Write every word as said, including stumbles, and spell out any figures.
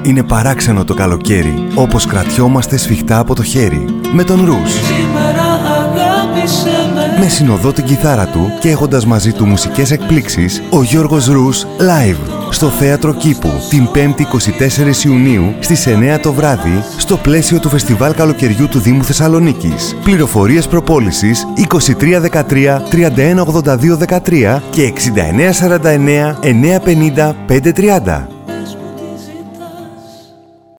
Είναι παράξενο το καλοκαίρι, όπως κρατιόμαστε σφιχτά από το χέρι. Με τον Ρους. Με συνοδό την κιθάρα του και έχοντας μαζί του μουσικές εκπλήξεις, ο Γιώργος Ρους live στο Θέατρο Κήπου την πέμπτη είκοσι τέσσερις Ιουνίου στις εννιά το βράδυ στο πλαίσιο του Φεστιβάλ Καλοκαιριού του Δήμου Θεσσαλονίκης. Πληροφορίες προπόλησης είκοσι τρία δεκατρία τριάντα ένα ογδόντα δύο δεκατρία και εξήντα εννέα σαράντα εννέα εννιακόσια πενήντα πεντακόσια τριάντα.